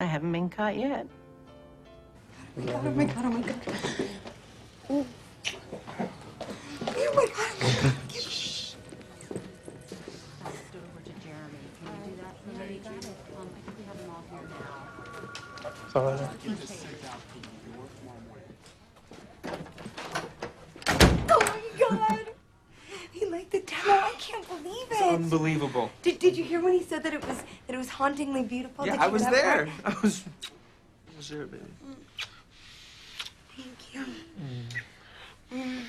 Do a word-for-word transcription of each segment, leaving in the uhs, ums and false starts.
haven't been caught yet. Oh my god, oh my god, oh my god. Oh, oh my god, oh my god. Shh. Over to Jeremy. Can you do that for me? Got it. Um, I think we have them all here now. Sorry. Oh my god! He liked the demo. I can't believe it. It's unbelievable. Did, did you hear when he said that it was that it was hauntingly beautiful? Yeah, Did I you was hear that there. part? I was. I was there, baby. Thank you. Mm. Mm.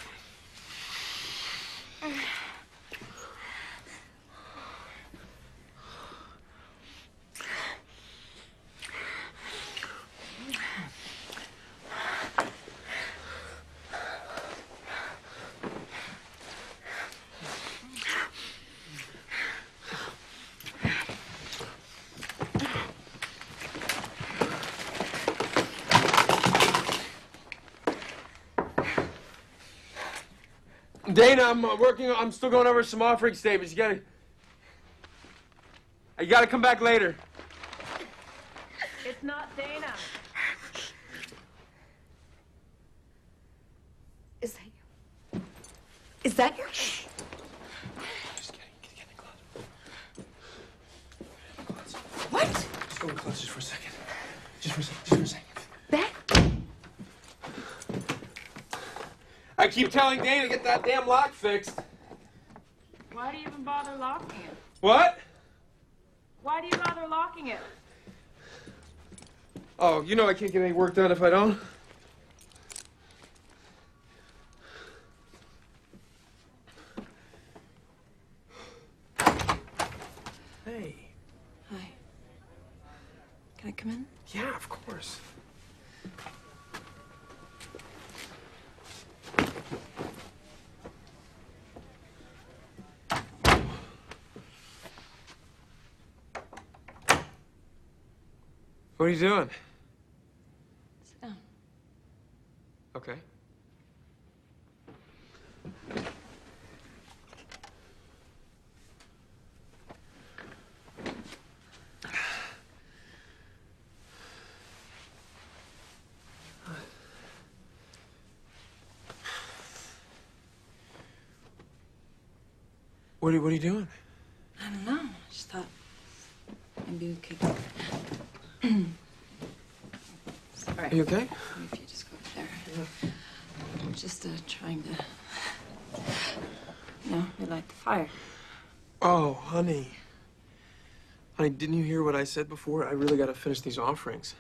Dana, I'm uh, working. I'm still going over some offering statements. You gotta. You gotta come back later. It's not Dana. Is that you? Is that your? Just kidding. Get, get in the closet. What? Just go in the closet just for a second. Just for a second. Just for a second. That? I keep telling Dana to get that damn lock fixed. Why do you even bother locking it? What? Why do you bother locking it? Oh, you know I can't get any work done if I don't. Hey. Hi. Can I come in? Yeah, of course. What are you doing? Sit down. Okay. What are, what are you doing? I don't know. I just thought maybe we could. Sorry. Are you okay? Maybe if you just go over there. Yeah. Just uh, trying to, you know, relight the fire. Oh, honey. Honey, didn't you hear what I said before? I really got to finish these offerings.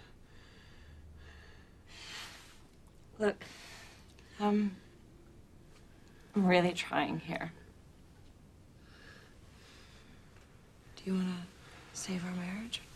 Look, um, I'm really trying here. Do you want to save our marriage?